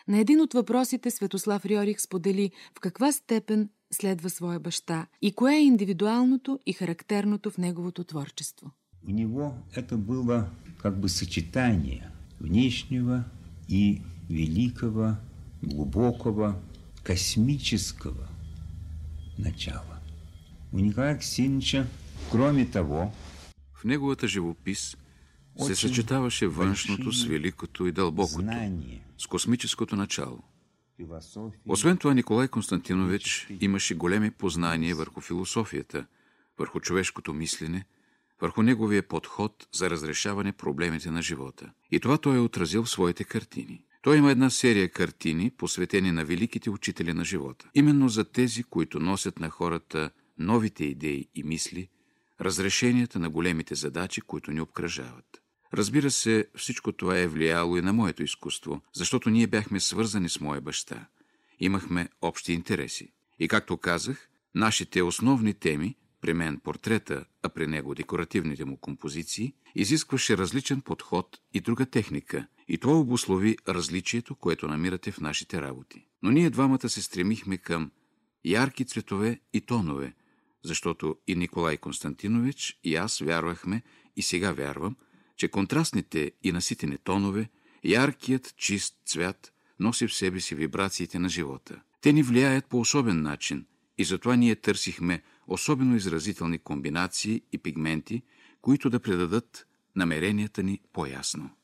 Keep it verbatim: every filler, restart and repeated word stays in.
На един от въпросите Светослав Рьорих сподели в каква степен следва своя баща и кое е индивидуалното и характерното в неговото творчество. У него это было как бы сочетание внешнего и великого, глубокого, космического начала. У Николая Ксенича, кроме того, в неговата живопис се съчетаваше външното с великото и дълбокото, с космическото начало. Освен това, Николай Константинович имаше големи познания върху философията, върху човешкото мислене, върху неговия подход за разрешаване проблемите на живота. И това той е отразил в своите картини. Той има една серия картини, посветени на великите учители на живота. Именно за тези, които носят на хората новите идеи и мисли, разрешенията на големите задачи, които ни обкръжават. Разбира се, всичко това е влияло и на моето изкуство, защото ние бяхме свързани с моя баща. Имахме общи интереси. И както казах, нашите основни теми, при мен портрета, а при него декоративните му композиции, изискваше различен подход и друга техника, и това обуслови различието, което намирате в нашите работи. Но ние двамата се стремихме към ярки цветове и тонове, защото и Николай Константинович, и аз вярвахме, и сега вярвам, че контрастните и наситени тонове, яркият чист цвят носи в себе си вибрациите на живота. Те ни влияят по особен начин и затова ние търсихме особено изразителни комбинации и пигменти, които да предадат намеренията ни по-ясно.